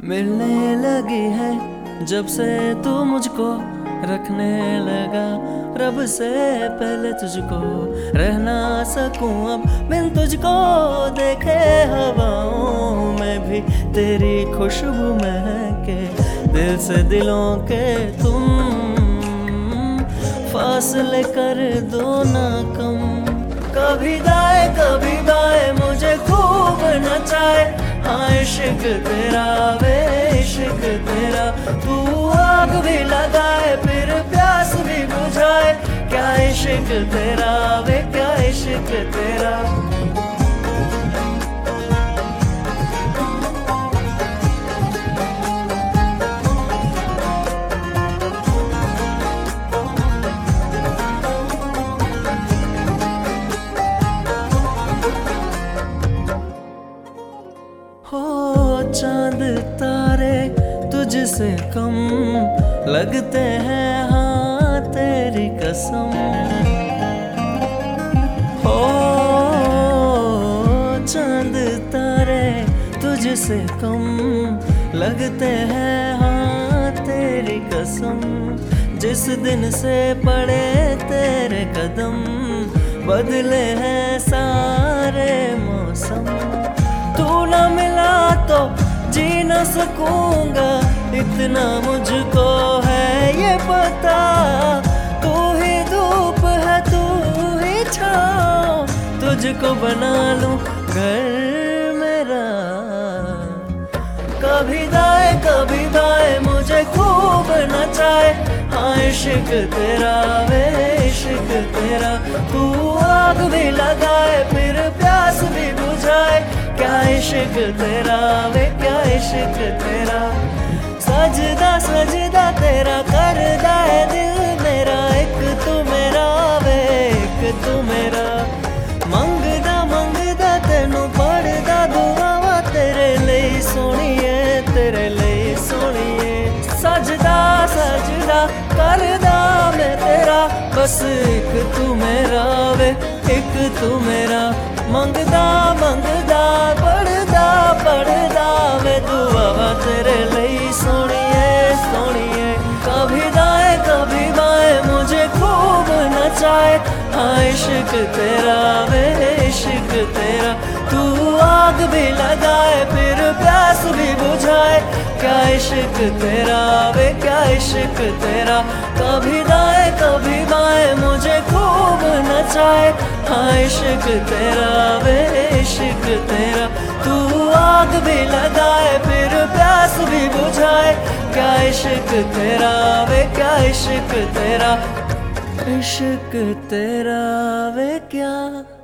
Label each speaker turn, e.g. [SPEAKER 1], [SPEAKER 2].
[SPEAKER 1] मिलने लगी है जब से तू मुझको रखने लगा। रब से पहले तुझको रह ना सकूं अब बिन तुझको देखे हवाओं में भी तेरी खुशबू महके। दिल से दिलों के तुम फासले कर दो ना कम। कभी दाएं कभी बाएं मुझे खूब नचाए। हाँ इश्क तेरा वे इश्क तेरा, तू आग भी लगाए फिर प्यास भी बुझाए। क्या इश्क तेरा वे क्या इश्क तेरा। हो चांद तारे तुझसे कम लगते हैं, हाँ तेरी कसम। हो चांद तारे तुझसे कम लगते हैं, हाँ तेरी कसम। जिस दिन से पड़े तेरे कदम बदले हैं सारे मौसम। तू ना मिला तो जी न सकूंगा इतना मुझको है ये पता। तू ही धूप है तू ही छाँव, तुझको बना लूं घर मेरा। कभी दाएं कभी बाएं मुझे खूब नचाए। हाँ इश्क तेरा वे इश्क तेरा, तू आग भी लगाए फिर प्यास भी बुझाए। क्या इश्क तेरा वे क्या इश्क तेरा। सजदा सजदा तेरा करदा है दिल मेरा। एक तू मेरा वे एक तू मेरा। मंगदा मंगदा तेनू पढ़दा दुआवा तेरे लिए सोहणीए तेरे लिए सोहणीए। सजदा सजदा करदा मैं तेरा, बस एक तू मेरा वे एक तू मेरा। मंगदा मंगदा पढ़दा पढ़दा वे दुआवा तेरे लिए सोहणीए सोहणीए। कभी दाएं कभी बाएं मुझे खूब नचाए। हाँ इश्क तेरा वे इश्क तेरा, तू आग भी लगाए फिर प्यास भी बुझाए। क्या इश्क तेरा वे क्या इश्क तेरा। कभी दाएं कभी बाएं मुझे खूब नचाए। हाँ इश्क तेरा वे इश्क तेरा, तू आग भी लगाए फिर प्यास भी बुझाए। क्या इश्क तेरा वे क्या इश्क तेरा। इश्क तेरा वे क्या